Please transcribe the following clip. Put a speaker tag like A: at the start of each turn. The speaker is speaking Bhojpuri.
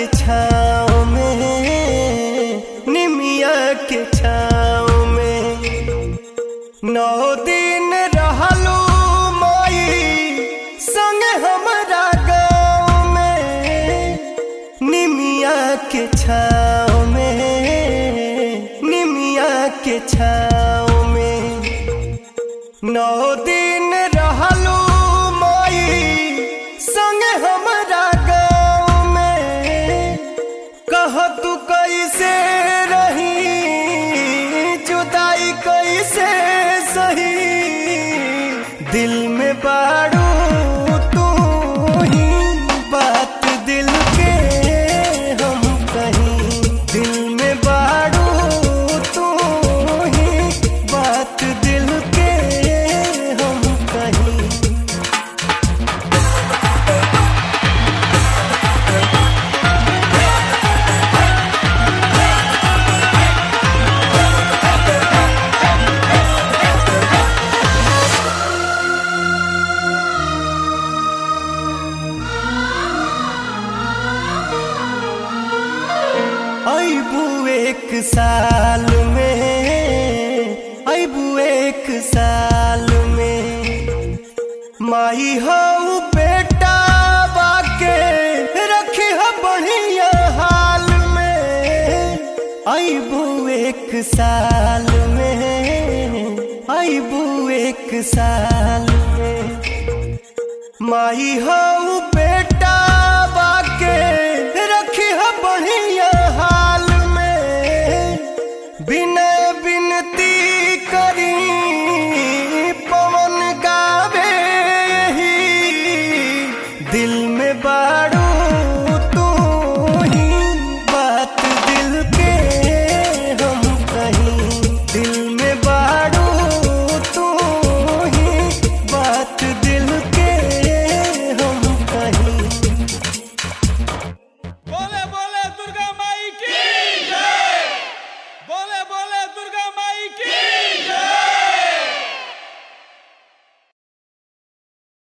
A: के छाँव में, निमिया के छाँव में 9 दिन रहलू माई संग हमरा गाँव में। निमिया के छाँव में, निमिया के छाँव में 9 दिन रहलू माई संग हमरा गाँव में। कह तू कैसे रही जुदाई कैसे सही, दिल में बाड़ू तू ही बात दिल के हम कहीं। दिल में बाड़ू तू ही बात दिल के हम कहीं। अबू 1 साल में, अबू 1 साल में माई हो बेटा बाके रखी हो बढ़िया हाल में। अबू 1 साल में, अबू 1 साल में माई हो बेटा बाके रखी हो बढ़िया हाल में। बिना बिनती